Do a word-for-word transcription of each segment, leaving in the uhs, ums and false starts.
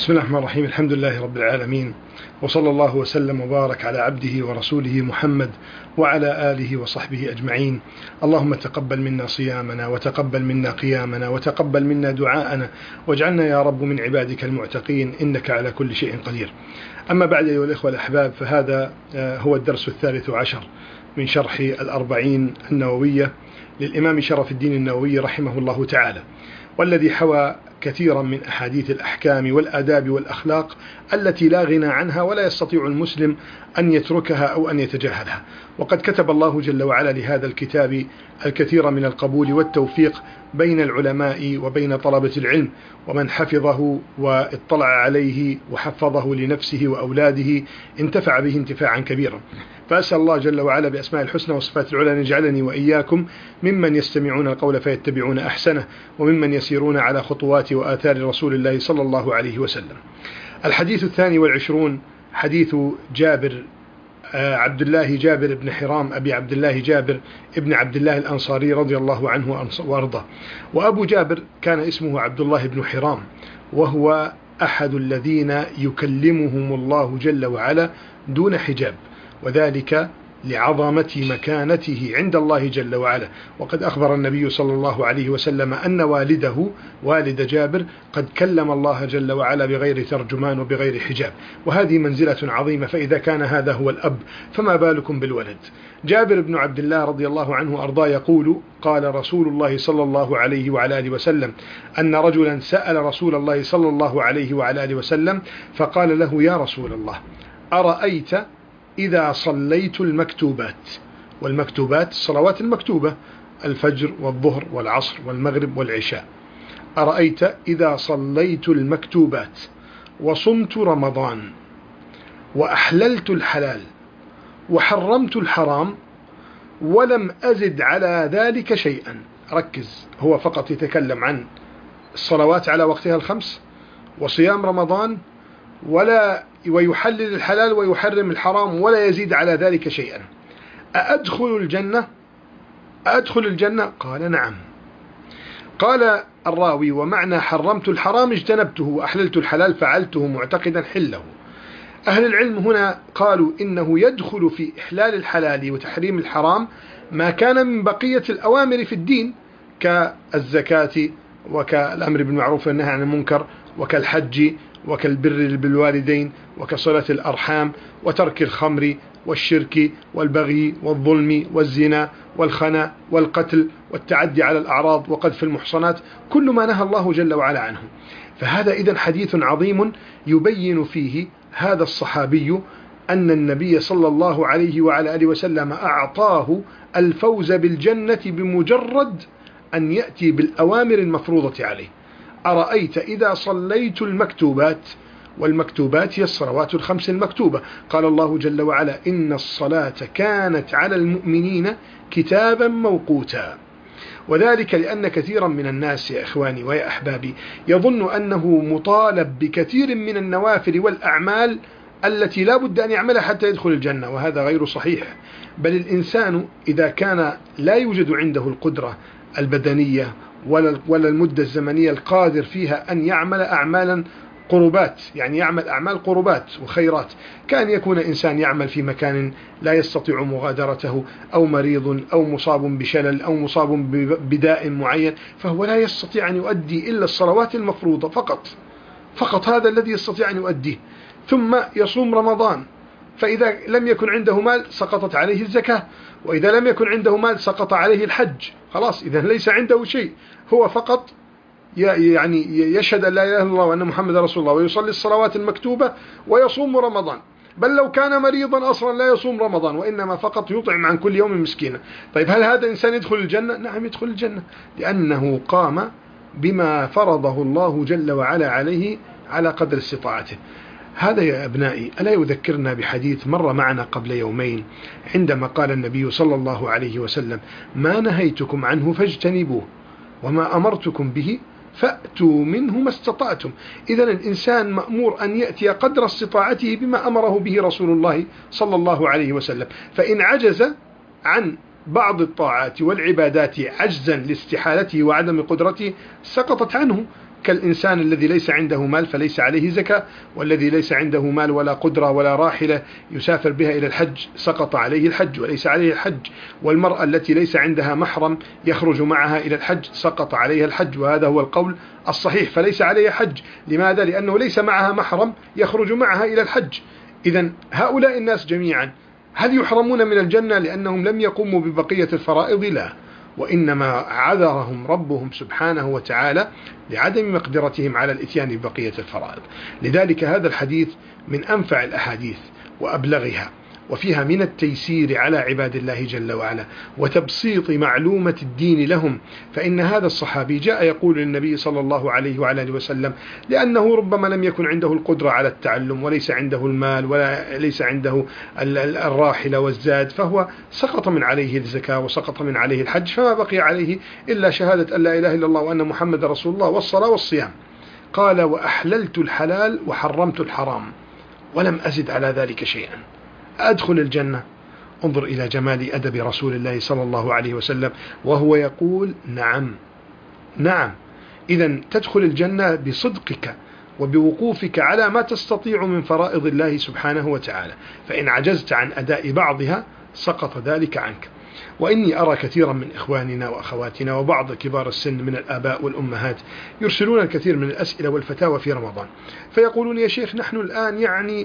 بسم الله الرحمن الرحيم. الحمد لله رب العالمين، وصلى الله وسلم وبارك على عبده ورسوله محمد وعلى آله وصحبه أجمعين. اللهم تقبل منا صيامنا، وتقبل منا قيامنا، وتقبل منا دعاءنا، واجعلنا يا رب من عبادك المعتقين، إنك على كل شيء قدير. أما بعد أيها الإخوة الأحباب، فهذا هو الدرس الثالث عشر من شرح الأربعين النووية للإمام شرف الدين النووي رحمه الله تعالى، والذي حوى كثيرا من أحاديث الأحكام والآداب والأخلاق التي لا غنى عنها ولا يستطيع المسلم أن يتركها أو أن يتجاهلها. وقد كتب الله جل وعلا لهذا الكتاب الكثير من القبول والتوفيق بين العلماء وبين طلبة العلم، ومن حفظه واطلع عليه وحفظه لنفسه وأولاده انتفع به انتفاعا كبيرا. فأسأل الله جل وعلا بأسماء الحسنى وصفات العلى أن يجعلني وإياكم ممن يستمعون القول فيتبعون أحسنه، وممن يسيرون على خطوات وآثار رسول الله صلى الله عليه وسلم. الحديث الثاني والعشرون حديث جابر عبد الله جابر بن حرام أبي عبد الله جابر ابن عبد الله الأنصاري رضي الله عنه وأرضاه. وأبو جابر كان اسمه عبد الله بن حرام، وهو أحد الذين يكلمهم الله جل وعلا دون حجاب، وذلك لعظمة مكانته عند الله جل وعلا. وقد أخبر النبي صلى الله عليه وسلم أن والده والد جابر قد كلم الله جل وعلا بغير ترجمان وبغير حجاب، وهذه منزلة عظيمة. فإذا كان هذا هو الأب فما بالكم بالولد. جابر بن عبد الله رضي الله عنه وأرضاه يقول: قال رسول الله صلى الله عليه وعلى آله وسلم أن رجلا سأل رسول الله صلى الله عليه وعلى آله وسلم فقال له: يا رسول الله، أرأيت إذا صليت المكتوبات، والمكتوبات الصلوات المكتوبة الفجر والظهر والعصر والمغرب والعشاء، أرأيت إذا صليت المكتوبات وصمت رمضان وأحللت الحلال وحرمت الحرام ولم أزد على ذلك شيئا. ركز، هو فقط يتكلم عن الصلوات على وقتها الخمس وصيام رمضان، ولا ويحلل الحلال ويحرم الحرام ولا يزيد على ذلك شيئا. أأدخل الجنة؟ أأدخل الجنة؟ قال: نعم. قال الراوي: ومعنى حرمت الحرام اجتنبته وأحللت الحلال فعلته معتقدا حله. أهل العلم هنا قالوا إنه يدخل في إحلال الحلال وتحريم الحرام ما كان من بقية الأوامر في الدين، كالزكاة وكالأمر بالمعروف والنهي عن المنكر وكالحج وكالبر بالوالدين وكصلة الأرحام وترك الخمر والشرك والبغي والظلم والزنا والخنا والقتل والتعدي على الأعراض وقذف المحصنات، كل ما نهى الله جل وعلا عنه. فهذا إذن حديث عظيم يبين فيه هذا الصحابي أن النبي صلى الله عليه وعلى آله وسلم أعطاه الفوز بالجنة بمجرد أن يأتي بالأوامر المفروضة عليه. أرأيت إذا صليت المكتوبات، والمكتوبات هي الصلوات الخمس المكتوبة. قال الله جل وعلا: إن الصلاة كانت على المؤمنين كتابا موقوتا. وذلك لأن كثيرا من الناس يا إخواني ويا أحبابي يظن أنه مطالب بكثير من النوافل والأعمال التي لا بد أن يعملها حتى يدخل الجنة، وهذا غير صحيح. بل الإنسان إذا كان لا يوجد عنده القدرة البدنية ولا المدة الزمنية القادر فيها أن يعمل أعمالا قربات، يعني يعمل أعمال قربات وخيرات، كان يكون إنسان يعمل في مكان لا يستطيع مغادرته، أو مريض أو مصاب بشلل أو مصاب بداء معين، فهو لا يستطيع أن يؤدي إلا الصلوات المفروضة فقط فقط هذا الذي يستطيع أن يؤديه. ثم يصوم رمضان، فإذا لم يكن عنده مال سقطت عليه الزكاة، وإذا لم يكن عنده مال سقط عليه الحج. خلاص، إذا ليس عنده شيء، هو فقط يعني يشهد أن لا إله إلا الله وأن محمد رسول الله ويصلي الصلوات المكتوبة ويصوم رمضان. بل لو كان مريضا أصلا لا يصوم رمضان، وإنما فقط يطعم عن كل يوم مسكينا. طيب، هل هذا إنسان يدخل الجنة؟ نعم، يدخل الجنة، لأنه قام بما فرضه الله جل وعلا عليه على قدر استطاعته. هذا يا أبنائي ألا يذكرنا بحديث مر معنا قبل يومين، عندما قال النبي صلى الله عليه وسلم: ما نهيتكم عنه فاجتنبوه وما أمرتكم به فأتوا منه ما استطعتم. إذن الإنسان مأمور أن يأتي قدر استطاعته بما أمره به رسول الله صلى الله عليه وسلم. فإن عجز عن بعض الطاعات والعبادات عجزا لاستحالته وعدم قدرته سقطت عنه. كالإنسان الذي ليس عنده مال فليس عليه زكاة، والذي ليس عنده مال ولا قدرة ولا راحلة يسافر بها إلى الحج سقط عليه الحج وليس عليه الحج، والمرأة التي ليس عندها محرم يخرج معها إلى الحج سقط عليها الحج، وهذا هو القول الصحيح، فليس عليه حج. لماذا؟ لأنه ليس معها محرم يخرج معها إلى الحج. إذن هؤلاء الناس جميعا هل يحرمون من الجنة لأنهم لم يقوموا ببقية الفرائض؟ لا، وإنما عذرهم ربهم سبحانه وتعالى لعدم مقدرتهم على الإتيان ببقية الفرائض. لذلك هذا الحديث من أنفع الأحاديث وأبلغها، وفيها من التيسير على عباد الله جل وعلا وتبسيط معلومة الدين لهم. فإن هذا الصحابي جاء يقول للنبي صلى الله عليه وعلى آله وسلم، لأنه ربما لم يكن عنده القدرة على التعلم وليس عنده المال ولا ليس عنده الراحلة والزاد، فهو سقط من عليه الزكاة وسقط من عليه الحج، فما بقي عليه إلا شهادة أن لا إله إلا الله وأن محمد رسول الله والصلاة والصيام. قال: وأحللت الحلال وحرمت الحرام ولم أزد على ذلك شيئا، أدخل الجنة. انظر إلى جمال أدب رسول الله صلى الله عليه وسلم وهو يقول: نعم نعم. إذن تدخل الجنة بصدقك وبوقوفك على ما تستطيع من فرائض الله سبحانه وتعالى، فإن عجزت عن أداء بعضها سقط ذلك عنك. وإني أرى كثيرا من إخواننا وأخواتنا وبعض كبار السن من الآباء والأمهات يرسلون الكثير من الأسئلة والفتاوى في رمضان، فيقولون: يا شيخ، نحن الآن يعني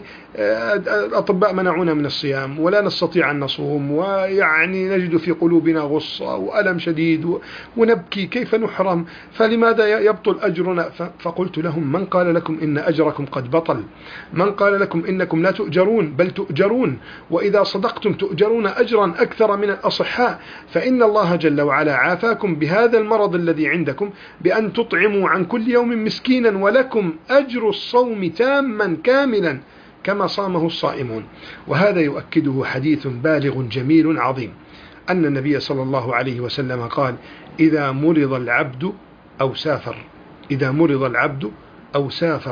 الأطباء منعونا من الصيام ولا نستطيع أن نصوم، ويعني نجد في قلوبنا غصة وألم شديد ونبكي، كيف نحرم؟ فلماذا يبطل أجرنا؟ فقلت لهم: من قال لكم إن أجركم قد بطل؟ من قال لكم إنكم لا تؤجرون؟ بل تؤجرون، وإذا صدقتم تؤجرون أجرا أكثر من الأصحاء. فإن الله جل وعلا عافاكم بهذا المرض الذي عندكم بأن تطعموا عن كل يوم مسكينا، ولكم أجر الصوم تاما كاملا كما صامه الصائمون. وهذا يؤكده حديث بالغ جميل عظيم، أن النبي صلى الله عليه وسلم قال: إذا مرض العبد أو سافر إذا مرض العبد أو سافر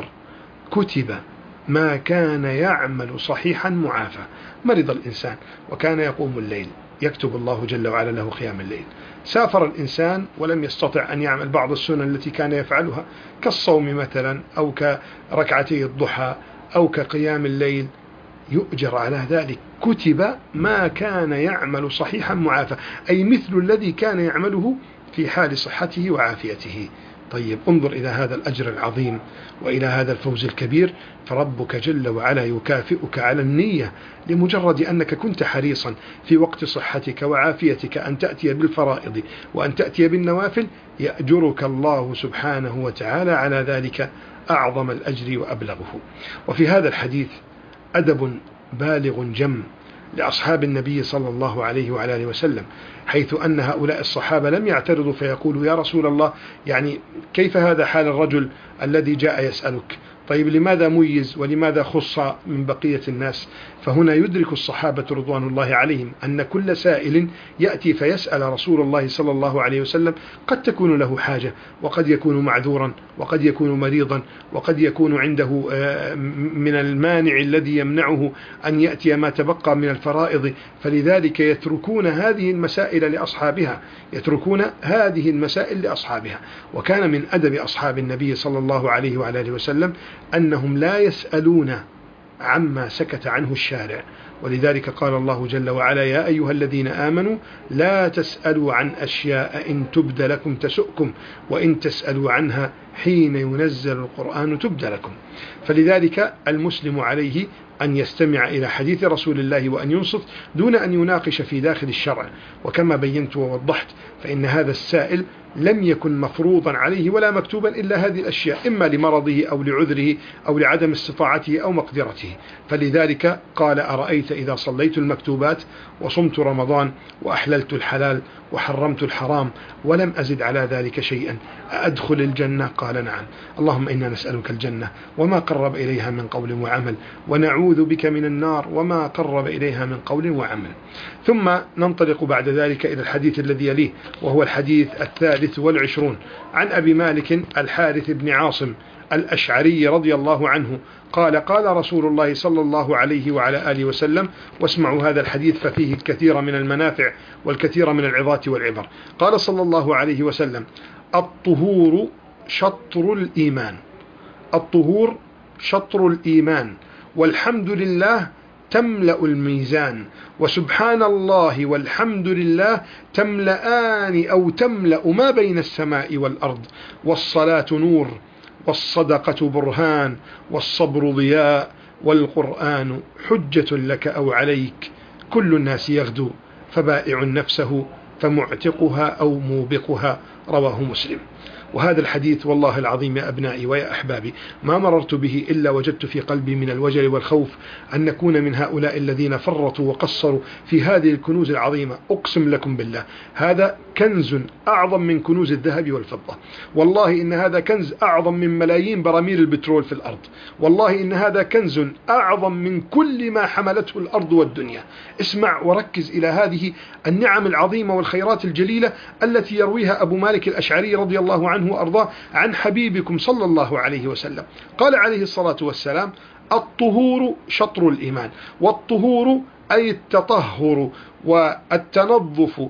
كتب ما كان يعمل صحيحا معافى. مرض الإنسان وكان يقوم الليل يكتب الله جل وعلا له قيام الليل. سافر الإنسان ولم يستطع أن يعمل بعض السنن التي كان يفعلها كالصوم مثلا أو كركعتي الضحى أو كقيام الليل، يؤجر على ذلك. كتب ما كان يعمل صحيحا معافى، أي مثل الذي كان يعمله في حال صحته وعافيته. طيب، انظر إلى هذا الأجر العظيم وإلى هذا الفوز الكبير، فربك جل وعلا يكافئك على النية لمجرد أنك كنت حريصا في وقت صحتك وعافيتك أن تأتي بالفرائض وأن تأتي بالنوافل، يأجرك الله سبحانه وتعالى على ذلك أعظم الأجر وأبلغه. وفي هذا الحديث أدب بالغ جم لأصحاب النبي صلى الله عليه وعلى آله وسلم، حيث أن هؤلاء الصحابة لم يعترضوا فيقولوا: يا رسول الله، يعني كيف هذا حال الرجل الذي جاء يسألك؟ طيب، لماذا ميز ولماذا خص من بقية الناس؟ فهنا يدرك الصحابة رضوان الله عليهم أن كل سائل يأتي فيسأل رسول الله صلى الله عليه وسلم قد تكون له حاجة، وقد يكون معذورا، وقد يكون مريضا، وقد يكون عنده من المانع الذي يمنعه أن يأتي ما تبقى من الفرائض، فلذلك يتركون هذه المسائل لأصحابها يتركون هذه المسائل لأصحابها. وكان من أدب أصحاب النبي صلى الله عليه وعلى آله وسلم أنهم لا يسألون عما سكت عنه الشارع، ولذلك قال الله جل وعلا: يا أيها الذين آمنوا لا تسألوا عن أشياء إن تبد لكم تسؤكم وإن تسألوا عنها حين ينزل القرآن تبد لكم. فلذلك المسلم عليه أن يستمع إلى حديث رسول الله وأن ينصت دون أن يناقش في داخل الشرع. وكما بينت ووضحت فإن هذا السائل لم يكن مفروضا عليه ولا مكتوبا إلا هذه الأشياء، إما لمرضه أو لعذره أو لعدم استطاعته أو مقدرته. فلذلك قال: أرأيت إذا صليت المكتوبات وصمت رمضان وأحللت الحلال وحرمت الحرام ولم أزد على ذلك شيئا أدخل الجنة؟ قال: نعم. اللهم إنا نسألك الجنة وما قرب إليها من قول وعمل، ونعوذ بك من النار وما قرب إليها من قول وعمل. ثم ننطلق بعد ذلك إلى الحديث الذي يليه، وهو الحديث الثالث والعشرون عن أبي مالك الحارث بن عاصم الأشعري رضي الله عنه قال: قال رسول الله صلى الله عليه وعلى آله وسلم، واسمعوا هذا الحديث ففيه الكثير من المنافع والكثير من العظات والعبر. قال صلى الله عليه وسلم: الطهور شطر الإيمان. الطهور شطر الإيمان، والحمد لله تملأ الميزان، وسبحان الله والحمد لله تملأان أو تملأ ما بين السماء والأرض. والصلاة نور، والصدقة برهان، والصبر ضياء، والقرآن حجة لك أو عليك. كل الناس يغدو فبائع نفسه فمعتقها أو موبقها. رواه مسلم. وهذا الحديث والله العظيم يا أبنائي ويا أحبابي ما مررت به إلا وجدت في قلبي من الوجل والخوف أن نكون من هؤلاء الذين فرطوا وقصروا في هذه الكنوز العظيمة. أقسم لكم بالله هذا كنز أعظم من كنوز الذهب والفضة. والله إن هذا كنز أعظم من ملايين براميل البترول في الأرض. والله إن هذا كنز أعظم من كل ما حملته الأرض والدنيا. اسمع وركز إلى هذه النعم العظيمة والخيرات الجليلة التي يرويها أبو مالك الأشعري رضي الله عنه وأرضاه عن حبيبكم صلى الله عليه وسلم. قال عليه الصلاة والسلام: الطهور شطر الإيمان. والطهور أي التطهر والتنظف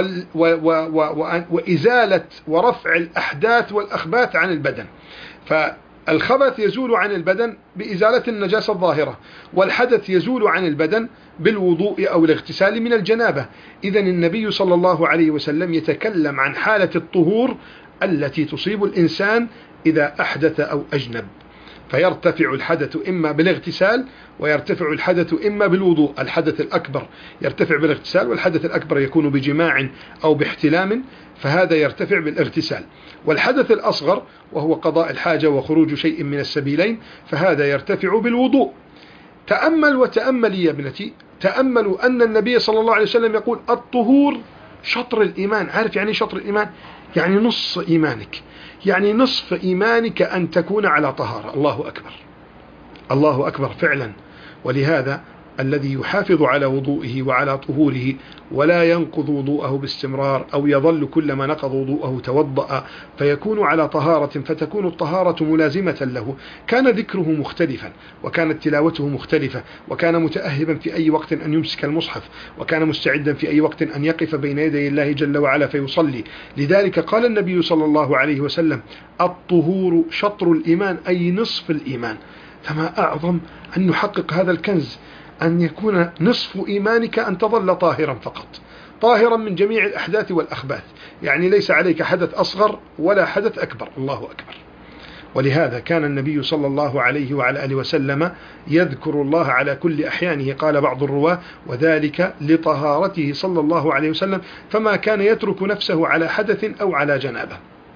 وإزالة ورفع الأحداث والأخباث عن البدن. فالخبث يزول عن البدن بإزالة النجاسة الظاهرة، والحدث يزول عن البدن بالوضوء أو الاغتسال من الجنابة. إذن النبي صلى الله عليه وسلم يتكلم عن حالة الطهور التي تصيب الإنسان إذا أحدث أو أجنب، فيرتفع الحدث إما بالاغتسال ويرتفع الحدث إما بالوضوء. الحدث الأكبر يرتفع بالاغتسال، والحدث الأكبر يكون بجماع أو باحتلام، فهذا يرتفع بالاغتسال. والحدث الأصغر وهو قضاء الحاجة وخروج شيء من السبيلين فهذا يرتفع بالوضوء. تأمل وتأملي يا ابنتي، تأملوا أن النبي صلى الله عليه وسلم يقول: الطهور شطر الإيمان. عارف يعني شطر الإيمان؟ يعني نصف إيمانك، يعني نصف إيمانك أن تكون على طهارة. الله أكبر، الله أكبر فعلا. ولهذا الذي يحافظ على وضوئه وعلى طهوره ولا ينقض وضوءه باستمرار أو يظل كلما نقض وضوءه توضأ فيكون على طهارة فتكون الطهارة ملازمة له، كان ذكره مختلفا، وكانت تلاوته مختلفة، وكان متأهبا في أي وقت أن يمسك المصحف، وكان مستعدا في أي وقت أن يقف بين يدي الله جل وعلا فيصلي. لذلك قال النبي صلى الله عليه وسلم: الطهور شطر الإيمان، أي نصف الإيمان. فما أعظم أن نحقق هذا الكنز، أن يكون نصف إيمانك أن تظل طاهرا فقط، طاهرا من جميع الأحداث والأخباث، يعني ليس عليك حدث أصغر ولا حدث أكبر. الله أكبر. ولهذا كان النبي صلى الله عليه وعلى آله وسلم يذكر الله على كل أحيانه. قال بعض الرواة: وذلك لطهارته صلى الله عليه وسلم، فما كان يترك نفسه على حدث أو على جنابة.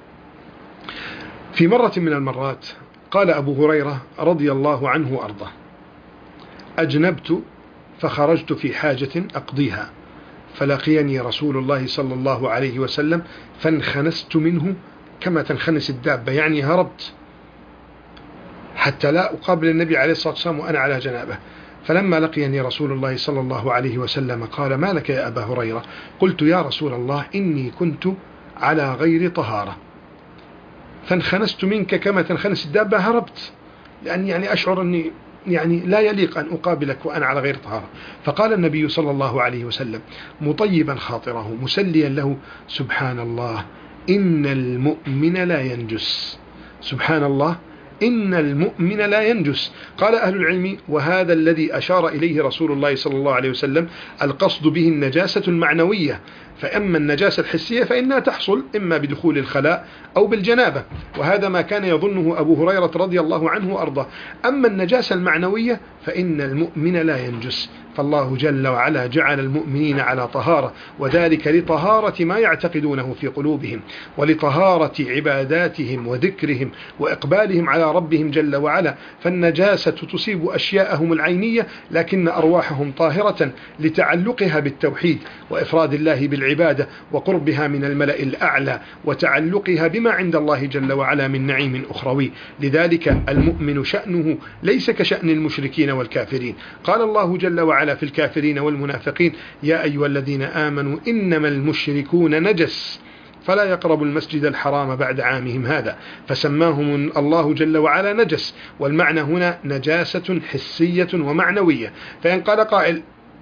في مرة من المرات قال أبو هريرة رضي الله عنه وأرضاه: أجنبت فخرجت في حاجة أقضيها، فلقيني رسول الله صلى الله عليه وسلم فانخنست منه كما تنخنس الدابة، يعني هربت حتى لا أقابل النبي عليه الصلاة والسلام وأنا على جنابه. فلما لقيني رسول الله صلى الله عليه وسلم قال: ما لك يا أبا هريرة؟ قلت: يا رسول الله إني كنت على غير طهارة فانخنست منك كما تنخنس الدابة، هربت لأن يعني أشعر أني يعني لا يليق أن أقابلك وأنا على غير طهارة. فقال النبي صلى الله عليه وسلم مطيبا خاطره مسليا له: سبحان الله إن المؤمن لا ينجس. سبحان الله إن المؤمن لا ينجس. قال أهل العلم: وهذا الذي أشار إليه رسول الله صلى الله عليه وسلم القصد به النجاسة المعنوية. فأما النجاسة الحسية فإنها تحصل إما بدخول الخلاء أو بالجنابة، وهذا ما كان يظنه أبو هريرة رضي الله عنه وأرضاه. أما النجاسة المعنوية فإن المؤمن لا ينجس، فالله جل وعلا جعل المؤمنين على طهارة، وذلك لطهارة ما يعتقدونه في قلوبهم، ولطهارة عباداتهم وذكرهم وإقبالهم على ربهم جل وعلا. فالنجاسة تصيب أشياءهم العينية، لكن أرواحهم طاهرة لتعلقها بالتوحيد وإفراد الله بالعبادة وقربها من الملأ الأعلى وتعلقها بما عند الله جل وعلا من نعيم أخروي. لذلك المؤمن شأنه ليس كشأن المشركين والكافرين. قال الله جل وعلا في الكافرين والمنافقين: يا أيها الذين آمنوا إنما المشركون نجس فلا يقربوا المسجد الحرام بعد عامهم هذا، فسماهم الله جل وعلا نجس. والمعنى هنا نجاسة حسية ومعنوية. فإن قال قائل: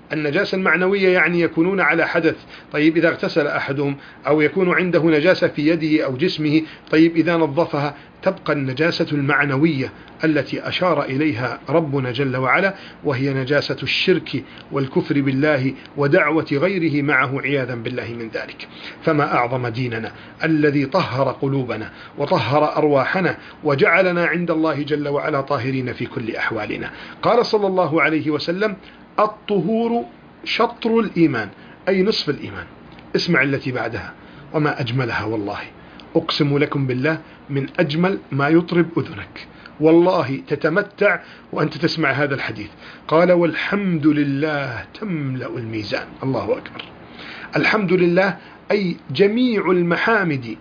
النجاسة المعنوية يعني يكونون على حدث. طيب إذا اغتسل أحدهم أو يكون عنده نجاسة في يده أو جسمه، طيب إذا نظفها تبقى النجاسة المعنوية التي أشار إليها ربنا جل وعلا، وهي نجاسة الشرك والكفر بالله ودعوة غيره معه عياذا بالله من ذلك. فما أعظم ديننا الذي طهر قلوبنا وطهر أرواحنا وجعلنا عند الله جل وعلا طاهرين في كل أحوالنا. قال صلى الله عليه وسلم: الطهور شطر الإيمان، أي نصف الإيمان. اسمع التي بعدها: وما أجملها والله، أقسم لكم بالله من أجمل ما يطرب أذنك، والله تتمتع وأنت تسمع هذا الحديث. قال: والحمد لله تملأ الميزان. الله أكبر. الحمد لله أي جميع المحامد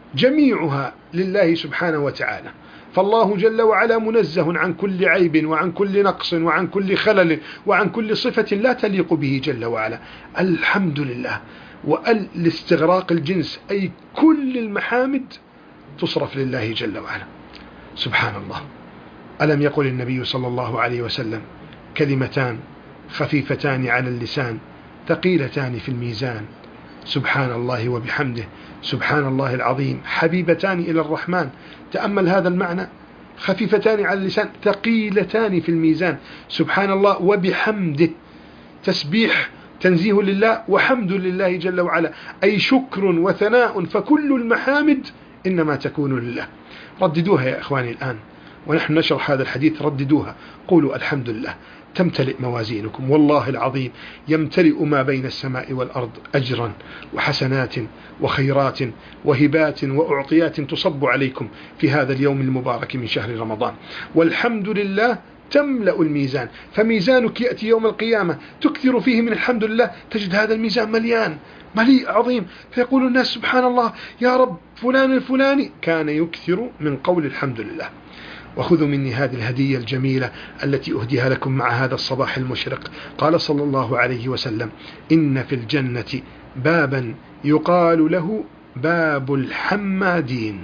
جميعها لله سبحانه وتعالى، فالله جل وعلا منزه عن كل عيب وعن كل نقص وعن كل خلل وعن كل صفة لا تليق به جل وعلا. الحمد لله، وال لاستغراق الجنس، أي كل المحامد تصرف لله جل وعلا. سبحان الله. ألم يقل النبي صلى الله عليه وسلم: كلمتان خفيفتان على اللسان ثقيلتان في الميزان، سبحان الله وبحمده سبحان الله العظيم، حبيبتان إلى الرحمن. تأمل هذا المعنى: خفيفتان على اللسان ثقيلتان في الميزان، سبحان الله وبحمده، تسبيح تنزيه لله وحمد لله جل وعلا، أي شكر وثناء، فكل المحامد إنما تكون لله. رددوها يا إخواني الآن ونحن نشرح هذا الحديث، رددوها، قولوا الحمد لله، تمتلئ موازينكم، والله العظيم يمتلئ ما بين السماء والأرض أجرا وحسنات وخيرات وهبات وأعطيات تصب عليكم في هذا اليوم المبارك من شهر رمضان. والحمد لله تملأ الميزان، فميزانك يأتي يوم القيامة تكثر فيه من الحمد لله، تجد هذا الميزان مليان مليء عظيم، فيقول الناس: سبحان الله يا رب، فلان الفلاني كان يكثر من قول الحمد لله. وخذوا مني هذه الهدية الجميلة التي أهديها لكم مع هذا الصباح المشرق. قال صلى الله عليه وسلم: إن في الجنة بابا يقال له باب الحمادين،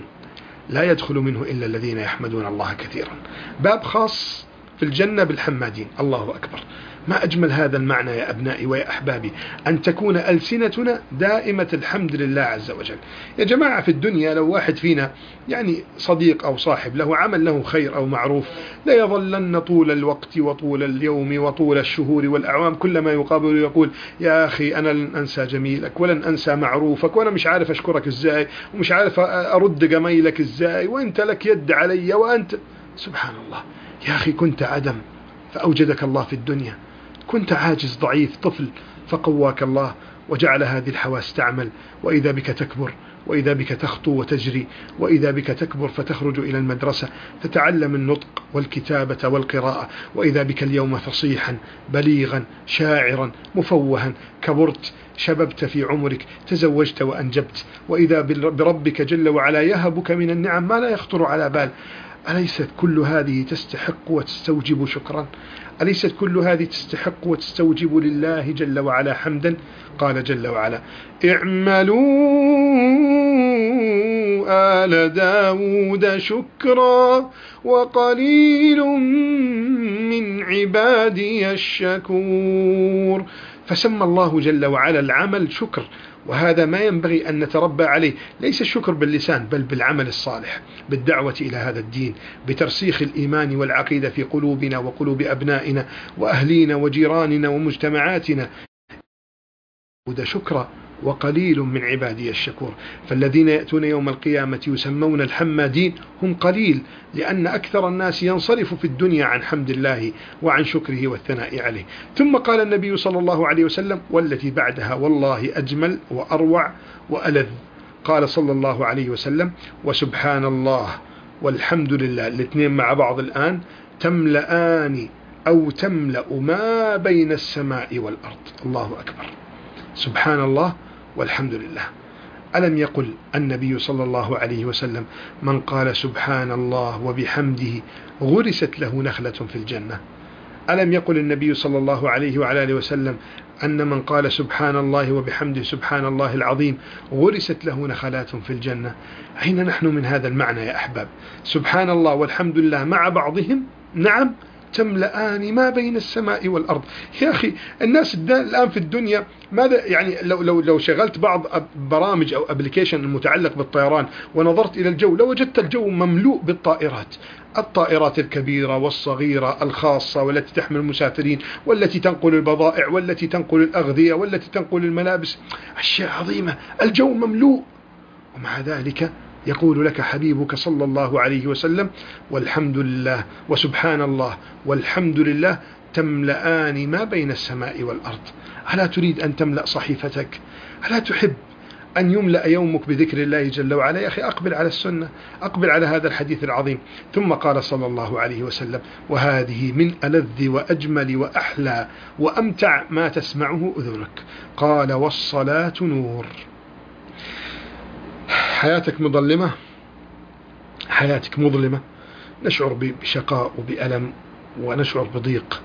لا يدخل منه إلا الذين يحمدون الله كثيرا. باب خاص في الجنة بالحمادين. الله أكبر. ما أجمل هذا المعنى يا أبنائي ويا أحبابي، أن تكون ألسنتنا دائمة الحمد لله عز وجل. يا جماعة، في الدنيا لو واحد فينا يعني صديق أو صاحب له عمل له خير أو معروف، لا يظلن طول الوقت وطول اليوم وطول الشهور والأعوام كلما يقابل يقول: يا أخي أنا لن أنسى جميلك ولن أنسى معروفك، وأنا مش عارف أشكرك إزاي ومش عارف أرد جميلك إزاي، وأنت لك يد علي وأنت. سبحان الله. يا أخي، كنت عدم فأوجدك الله في الدنيا، كنت عاجز ضعيف طفل فقواك الله وجعل هذه الحواس تعمل، وإذا بك تكبر، وإذا بك تخطو وتجري، وإذا بك تكبر فتخرج إلى المدرسة تتعلم النطق والكتابة والقراءة، وإذا بك اليوم فصيحا بليغا شاعرا مفوها، كبرت شببت في عمرك، تزوجت وأنجبت، وإذا بربك جل وعلا يهبك من النعم ما لا يخطر على بال. أليست كل هذه تستحق وتستوجب شكرا؟ أليست كل هذه تستحق وتستوجب لله جل وعلا حمدا؟ قال جل وعلا: اعملوا آل داود شكرا وقليل من عبادي الشكور. فسمى الله جل وعلا العمل شكر، وهذا ما ينبغي أن نتربى عليه. ليس الشكر باللسان بل بالعمل الصالح، بالدعوة إلى هذا الدين، بترسيخ الإيمان والعقيدة في قلوبنا وقلوب أبنائنا وأهلينا وجيراننا ومجتمعاتنا. شكرا وقليل من عبادي الشكور. فالذين يأتون يوم القيامة يسمون الحمادين هم قليل، لأن أكثر الناس ينصرف في الدنيا عن حمد الله وعن شكره والثناء عليه. ثم قال النبي صلى الله عليه وسلم: والتي بعدها والله أجمل وأروع وألذ. قال صلى الله عليه وسلم: وسبحان الله والحمد لله، الاثنين مع بعض الآن تملأان أو تملأ ما بين السماء والأرض. الله أكبر. سبحان الله والحمد لله. ألم يقل النبي صلى الله عليه وسلم: من قال سبحان الله وبحمده غرست له نخلة في الجنة؟ ألم يقل النبي صلى الله عليه وعلى آله وسلم أن من قال سبحان الله وبحمده سبحان الله العظيم غرست له نخلات في الجنة؟ أين نحن من هذا المعنى يا أحباب؟ سبحان الله والحمد لله مع بعضهم، نعم، تملأان ما بين السماء والأرض. يا أخي الناس الآن في الدنيا ماذا يعني؟ لو لو لو شغلت بعض برامج أو أبليكيشن المتعلق بالطيران ونظرت إلى الجو لوجدت الجو مملوء بالطائرات، الطائرات الكبيرة والصغيرة، الخاصة والتي تحمل المسافرين، والتي تنقل البضائع، والتي تنقل الأغذية، والتي تنقل الملابس، أشياء عظيمة، الجو مملوء. ومع ذلك يقول لك حبيبك صلى الله عليه وسلم: والحمد لله وسبحان الله والحمد لله تملأان ما بين السماء والأرض. ألا تريد أن تملأ صحيفتك؟ ألا تحب أن يملأ يومك بذكر الله جل وعلا؟ يا أخي أقبل على السنة، أقبل على هذا الحديث العظيم. ثم قال صلى الله عليه وسلم: وهذه من ألذ وأجمل وأحلى وأمتع ما تسمعه أذنك. قال: والصلاة نور. حياتك مظلمة، حياتك مظلمة، نشعر بشقاء وبألم ونشعر بضيق.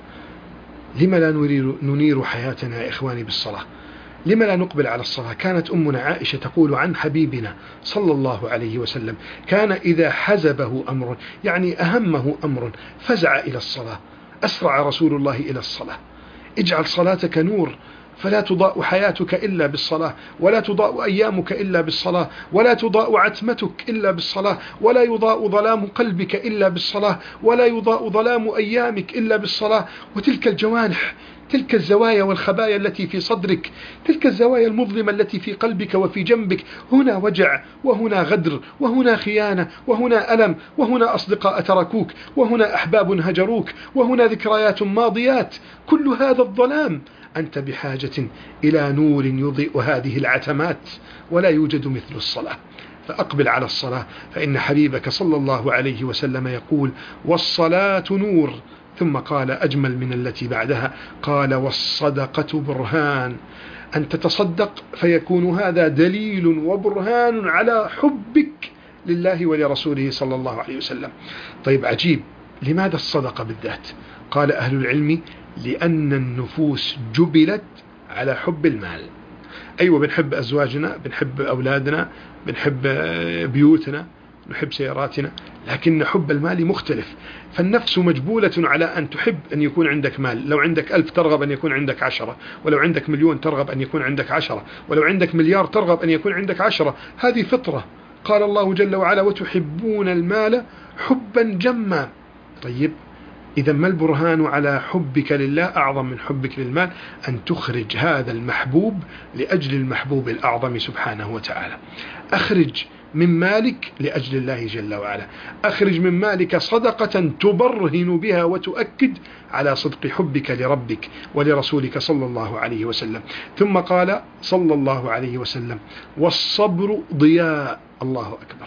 لما لا ننير حياتنا يا إخواني بالصلاة؟ لما لا نقبل على الصلاة؟ كانت أمنا عائشة تقول عن حبيبنا صلى الله عليه وسلم: كان إذا حزبه أمر، يعني أهمه أمر، فزع إلى الصلاة، أسرع رسول الله إلى الصلاة. اجعل صلاتك نور، فلا تضاء حياتك إلا بالصلاة، ولا تضاء أيامك إلا بالصلاة، ولا تضاء عتمتك إلا بالصلاة، ولا يضاء ظلام قلبك إلا بالصلاة، ولا يضاء ظلام أيامك إلا بالصلاة. وتلك الجوانح، تلك الزوايا والخبايا التي في صدرك، تلك الزوايا المظلمة التي في قلبك وفي جنبك، هنا وجع، وهنا غدر، وهنا خيانة، وهنا ألم، وهنا أصدقاء تركوك، وهنا أحباب هجروك، وهنا ذكريات ماضيات. كل هذا الظلام أنت بحاجة إلى نور يضيء هذه العتمات، ولا يوجد مثل الصلاة. فأقبل على الصلاة، فإن حبيبك صلى الله عليه وسلم يقول: والصلاة نور. ثم قال أجمل من التي بعدها، قال: والصدقة برهان. أن تتصدق فيكون هذا دليل وبرهان على حبك لله ولرسوله صلى الله عليه وسلم. طيب عجيب، لماذا الصدقة بالذات؟ قال أهل العلم: لأن النفوس جبلت على حب المال. أيوة، بنحب أزواجنا، بنحب أولادنا، بنحب بيوتنا، نحب سياراتنا، لكن حب المال مختلف. فالنفس مجبولة على أن تحب أن يكون عندك مال. لو عندك ألف ترغب أن يكون عندك عشرة، ولو عندك مليون ترغب أن يكون عندك عشرة، ولو عندك مليار ترغب أن يكون عندك عشرة. هذه فطرة. قال الله جل وعلا: وتحبون المال حبا جما. طيب، إذا ما البرهان على حبك لله أعظم من حبك للمال؟ أن تخرج هذا المحبوب لأجل المحبوب الأعظم سبحانه وتعالى. أخرج من مالك لأجل الله جل وعلا، أخرج من مالك صدقة تبرهن بها وتؤكد على صدق حبك لربك ولرسولك صلى الله عليه وسلم. ثم قال صلى الله عليه وسلم: والصبر ضياء. الله أكبر.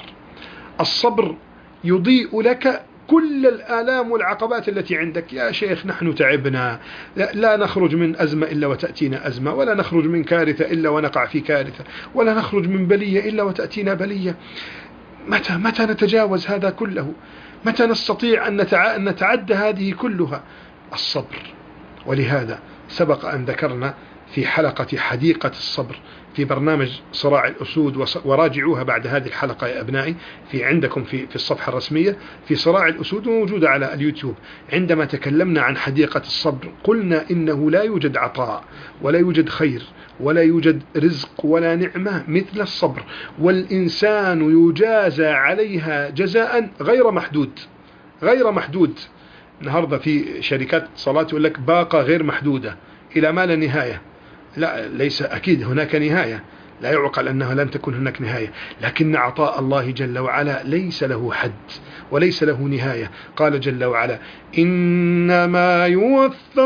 الصبر يضيء لك كل الآلام والعقبات التي عندك. يا شيخ نحن تعبنا، لا نخرج من أزمة إلا وتأتينا أزمة، ولا نخرج من كارثة إلا ونقع في كارثة، ولا نخرج من بلية إلا وتأتينا بلية. متى متى نتجاوز هذا كله؟ متى نستطيع أن نتعدى هذه كلها؟ الصبر. ولهذا سبق أن ذكرنا في حلقة حديقة الصبر في برنامج صراع الأسود، وراجعوها بعد هذه الحلقة يا أبنائي في عندكم في في الصفحة الرسمية في صراع الأسود، وموجودة على اليوتيوب. عندما تكلمنا عن حديقة الصبر قلنا إنه لا يوجد عطاء ولا يوجد خير ولا يوجد رزق ولا نعمة مثل الصبر، والإنسان يجازى عليها جزاء غير محدود، غير محدود. النهاردة في شركات اتصالات يقول لك باقة غير محدودة إلى ما لا نهاية. لا، ليس أكيد هناك نهاية، لا يعقل أنها لن تكون هناك نهاية، لكن عطاء الله جل وعلا ليس له حد وليس له نهاية. قال جل وعلا: إنما يوفى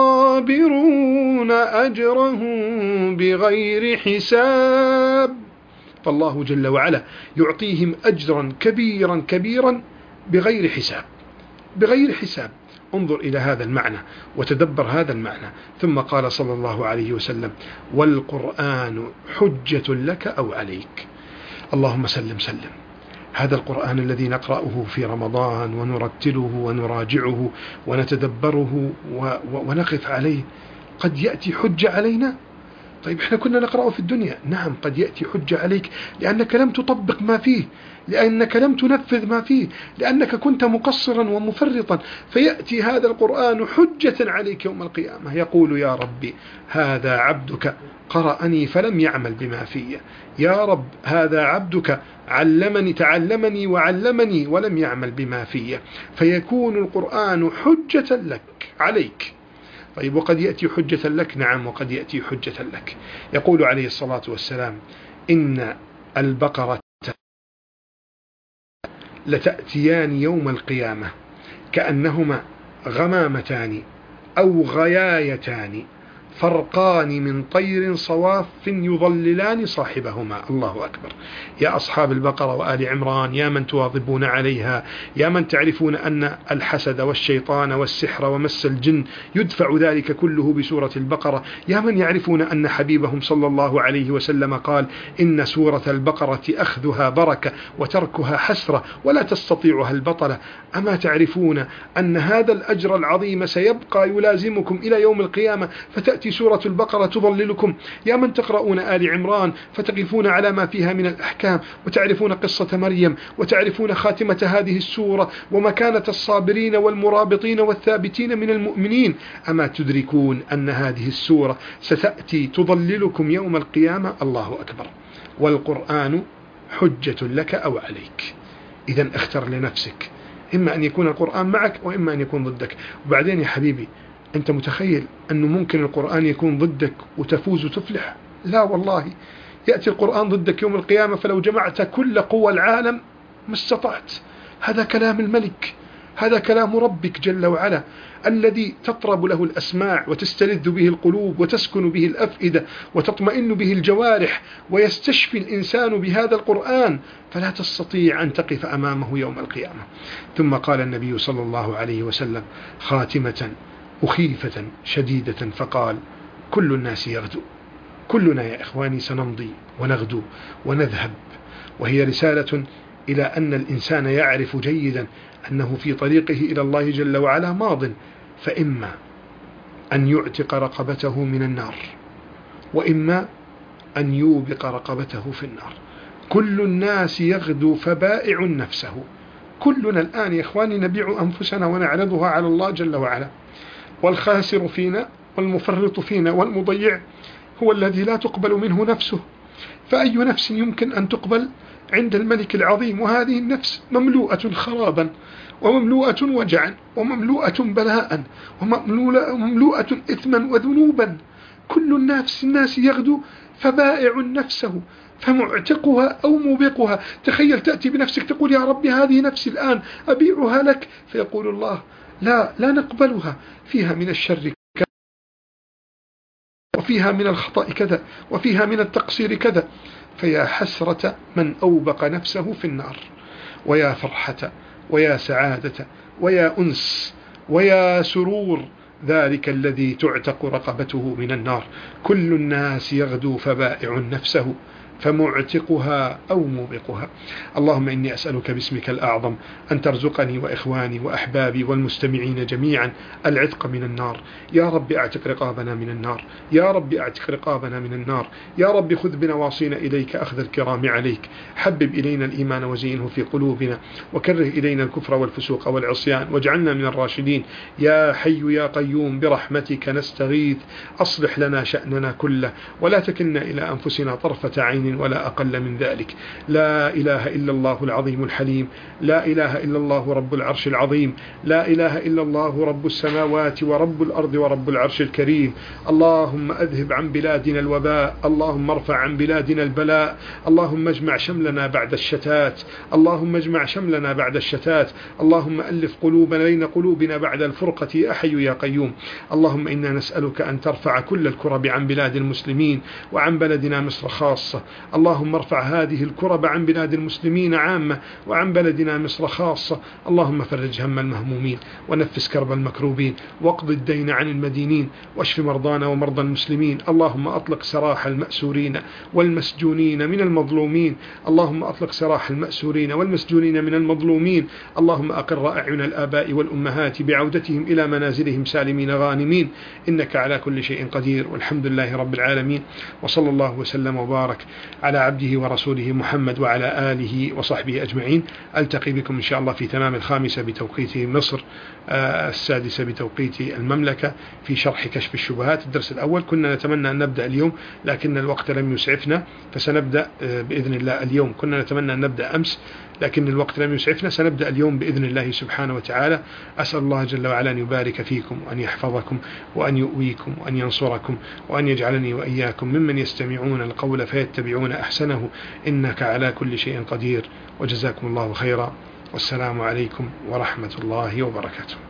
الصابرون أجرهم بغير حساب. فالله جل وعلا يعطيهم أجرا كبيرا كبيرا بغير حساب، بغير حساب. انظر إلى هذا المعنى وتدبر هذا المعنى. ثم قال صلى الله عليه وسلم: والقرآن حجة لك أو عليك. اللهم سلم سلم. هذا القرآن الذي نقرأه في رمضان ونرتله ونراجعه ونتدبره ونقف عليه قد يأتي حجة علينا. طيب احنا كنا نقرأه في الدنيا. نعم قد يأتي حجة عليك لأنك لم تطبق ما فيه، لأنك لم تنفذ ما فيه، لأنك كنت مقصرا ومفرطا، فيأتي هذا القرآن حجة عليك يوم القيامة يقول يا ربي هذا عبدك قرأني فلم يعمل بما فيه، يا رب هذا عبدك علمني تعلمني وعلمني ولم يعمل بما فيه، فيكون القرآن حجة لك عليك. طيب وقد يأتي حجة لك، نعم وقد يأتي حجة لك. يقول عليه الصلاة والسلام إن البقرة لتأتيان يوم القيامة كأنهما غمامتان أو غيايتان فرقان من طير صواف يظللان صاحبهما. الله أكبر. يا أصحاب البقرة وآل عمران، يا من تواظبون عليها، يا من تعرفون أن الحسد والشيطان والسحر ومس الجن يدفع ذلك كله بسورة البقرة، يا من يعرفون أن حبيبهم صلى الله عليه وسلم قال إن سورة البقرة أخذها بركة وتركها حسرة ولا تستطيعها البطلة. أما تعرفون أن هذا الأجر العظيم سيبقى يلازمكم إلى يوم القيامة، فتأتي سورة البقرة تظللكم. يا من تقرؤون آل عمران فتقفون على ما فيها من الأحكام، وتعرفون قصة مريم، وتعرفون خاتمة هذه السورة ومكانة الصابرين والمرابطين والثابتين من المؤمنين، أما تدركون أن هذه السورة ستأتي تظللكم يوم القيامة؟ الله أكبر. والقرآن حجة لك أو عليك. إذن اختر لنفسك، إما أن يكون القرآن معك وإما أن يكون ضدك. وبعدين يا حبيبي، أنت متخيل أنه ممكن القرآن يكون ضدك وتفوز وتفلح؟ لا والله، يأتي القرآن ضدك يوم القيامة فلو جمعت كل قوى العالم ما استطعت. هذا كلام الملك، هذا كلام ربك جل وعلا الذي تطرب له الأسماع وتستلذ به القلوب وتسكن به الأفئدة وتطمئن به الجوارح، ويستشفي الإنسان بهذا القرآن، فلا تستطيع أن تقف أمامه يوم القيامة. ثم قال النبي صلى الله عليه وسلم خاتمة أخيفة شديدة فقال كل الناس يغدو، كلنا يا إخواني سنمضي ونغدو ونذهب، وهي رسالة إلى أن الإنسان يعرف جيدا أنه في طريقه إلى الله جل وعلا ماض، فإما أن يعتق رقبته من النار وإما أن يوبق رقبته في النار. كل الناس يغدو فبائع نفسه. كلنا الآن يا إخواني نبيع أنفسنا ونعرضها على الله جل وعلا، والخاسر فينا والمفرط فينا والمضيع هو الذي لا تقبل منه نفسه. فأي نفس يمكن أن تقبل عند الملك العظيم؟ وهذه النفس مملوءة خرابا ومملوءة وجعا ومملوءة بلاء ومملوءة إثما وذنوبا. كل الناس الناس يغدو فبائع نفسه فمعتقها أو موبقها. تخيل تأتي بنفسك تقول يا ربي هذه نفسي الآن أبيعها لك، فيقول الله لا لا نقبلها، فيها من الشر كذا وفيها من الخطأ كذا وفيها من التقصير كذا. فيا حسرة من أوبق نفسه في النار، ويا فرحة ويا سعادة ويا أنس ويا سرور ذلك الذي تعتق رقبته من النار. كل الناس يغدو فبائع نفسه فمعتقها أو موبقها. اللهم إني أسألك باسمك الأعظم أن ترزقني وإخواني وأحبابي والمستمعين جميعا العتق من النار. يا رب أعتق رقابنا من النار، يا رب أعتق رقابنا من النار، يا رب خذ بنواصينا إليك أخذ الكرام عليك. حبب إلينا الإيمان وزينه في قلوبنا، وكره إلينا الكفر والفسوق والعصيان، واجعلنا من الراشدين. يا حي يا قيوم برحمتك نستغيث، أصلح لنا شأننا كله ولا تكلنا إلى أنفسنا طرفة عين ولا أقل من ذلك. لا إله إلا الله العظيم الحليم، لا إله إلا الله رب العرش العظيم، لا إله إلا الله رب السماوات ورب الأرض ورب العرش الكريم. اللهم أذهب عن بلادنا الوباء، اللهم ارفع عن بلادنا البلاء، اللهم اجمع شملنا بعد الشتات، اللهم اجمع شملنا بعد الشتات، اللهم ألف قلوبنا بين قلوبنا بعد الفرقة يا حي يا قيوم. اللهم إنا نسألك أن ترفع كل الكرب عن بلاد المسلمين وعن بلدنا مصر خاصة، اللهم ارفع هذه الكرب عن بلاد المسلمين عامة وعن بلدنا مصر خاصة. اللهم فرج هم المهمومين ونفس كرب المكروبين واقض الدين عن المدينين واشف مرضانا ومرضى المسلمين. اللهم أطلق سراح المأسورين والمسجونين من المظلومين. اللهم أطلق سراح المأسورين والمسجونين من المظلومين. اللهم أقر أعين الآباء والأمهات بعودتهم إلى منازلهم سالمين غانمين، إنك على كل شيء قدير، والحمد لله رب العالمين. وصلى الله وسلم وبارك على عبده ورسوله محمد وعلى آله وصحبه أجمعين. ألتقي بكم إن شاء الله في تمام الخامسة بتوقيت مصر، آه السادسة بتوقيت المملكة، في شرح كشف الشبهات الدرس الأول. كنا نتمنى أن نبدأ اليوم لكن الوقت لم يسعفنا، فسنبدأ آه بإذن الله اليوم. كنا نتمنى أن نبدأ أمس لكن الوقت لم يسعفنا، سنبدأ اليوم بإذن الله سبحانه وتعالى. أسأل الله جل وعلا أن يبارك فيكم وأن يحفظكم وأن يؤويكم وأن ينصركم وأن يجعلني وإياكم ممن يستمعون القول فيتبعون أحسنه، إنك على كل شيء قدير. وجزاكم الله خيرا، والسلام عليكم ورحمة الله وبركاته.